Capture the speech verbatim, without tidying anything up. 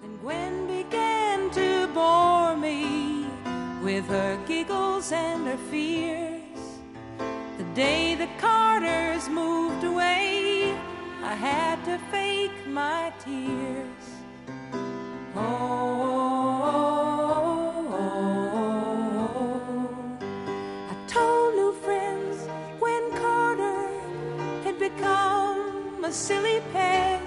And Gwen began to bore me with her giggles and her fears. The day the Carters moved away, I had to fake my tears. Oh, oh, oh, oh. I told new friends Gwen Carter had become a silly pet.